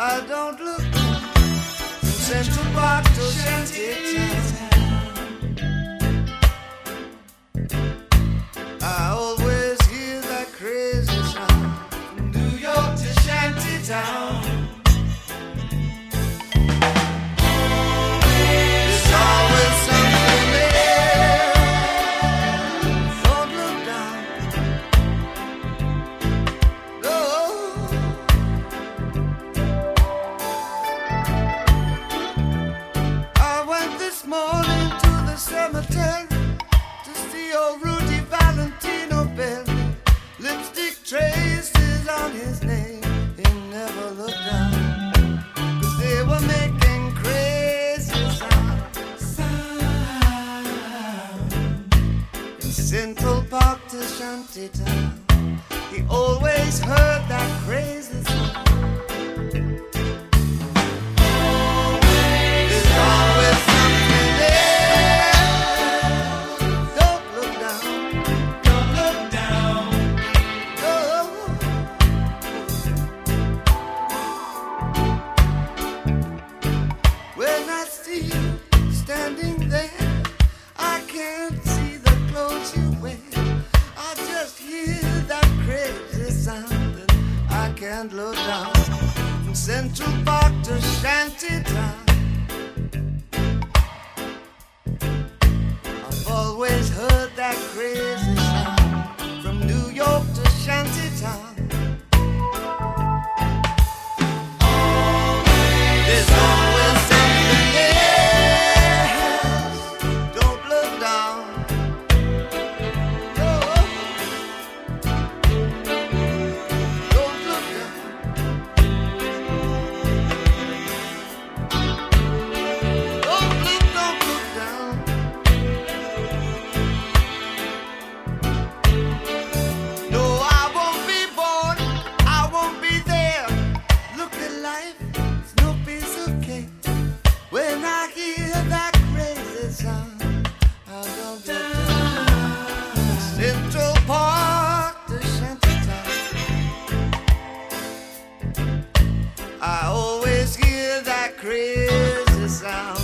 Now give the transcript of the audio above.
I don't look from Central Park to Shantytown. I always hear that crazy sound from New York to Shantytown. There's always something there. Don't look down. No. I went this morning to the cemetery to see old Rudy Valentino bury. Lipstick traces on his name. He never looked down, 'cause they were making crazy sound. In Central Park to Shantytown, he always heard that crazy sound. There's always something there. Don't look down. Don't look down. No. When I see you standing there, I can't see the clothes you wear. I just hear that crazy sound, and I can't look down. From Central Park to Shantytown, I've always heard that crazy sound. From New York to Shantytown, there's always something there. Don't look down. No. Don't look down. Don't look down. No, I won't be born. I won't be there. Look at life, it's no piece of cake. When I hear that crazy sound, I don't look down. Central Park to Shantytown, I always hear that crazy sound.